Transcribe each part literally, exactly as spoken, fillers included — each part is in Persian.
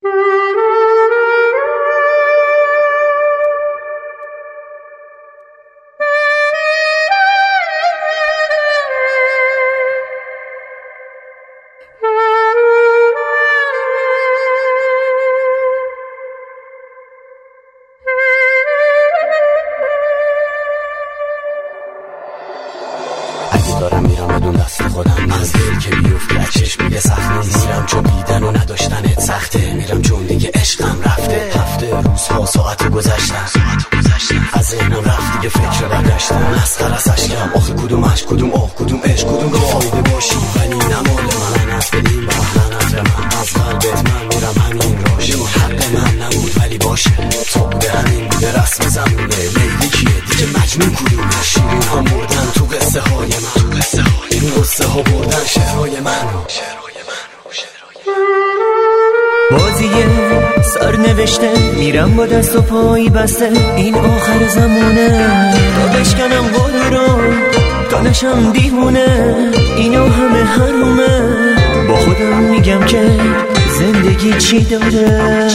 دارم میرم بدون دست خودم، از دل که بیفتی از چشم میگه سخت نیست. میرم چون دیدن و نداشتنت سخته، میرم چون دیگه عشقم رفته. هفته روزها ساعت گذشتن از ذهنم رفت دیگه فکر برگشتم. مسخره از اشکم آخه کدوم عشق کدوم آه کدوم عشق کدوم بفایده باشی ولی نمال من. لعنت بدیم لعنت به من، از قلبت من میرم همین راشه. حق من نبود ولی باشه، تو بوده همین بوده رسم زمونه. لیلی کیه دیگه مجنون کدومه؟ شیرین هم بردن تو قصه های من، تو قصه های این قصه ها بردن شعرهای من رو، شعرهای من رو، شعرهای من. بازیه سر نوشته میرم با دست و پایی بسته، این آخر زمونه. تا بشکنم قول رو تا نشم دیوونه، اینو همه حرومه. با خودم میگم که زندگی چی داره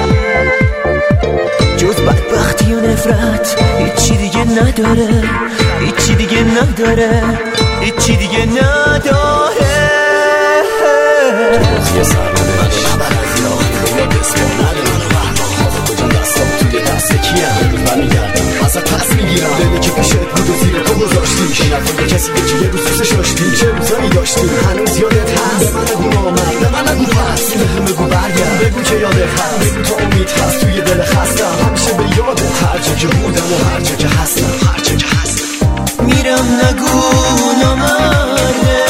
جز بدبختی و نفرت؟ هیچی دیگه نداره، هیچی دیگه نداره، هیچی دیگه نداره. یه سر نده نبر از یاد یا دست با نده منو بحران ها کجا دستم توی دست کیم؟ امروز برمیگردم ازت پس میگیرم. دلی که پیشت بود و زیر تو گذاشتی، این حرفا یه کسی که یه روز دوستش داشتی. چه روزایی داشتی هنوز یادت هست؟ به من نگو آمد به من نگو پس، به هم بگو برگرد بگو که یادت هست. بگو تا امید هست توی دل خستم، همیشه به یادت هر جا که بودم و هر جا که هستم، هر جا که هستم. میرم نگو نمرده،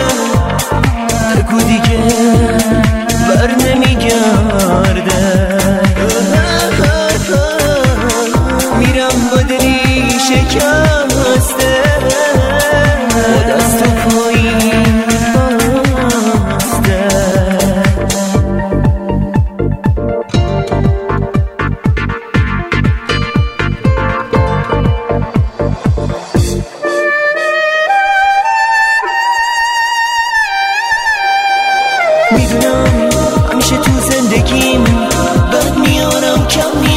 بگو دیگه بر نمیگرده. میرم با دلی شکسته، با دست و پایی بسته. میدونم همیشه تو زندگیم بد میارم کم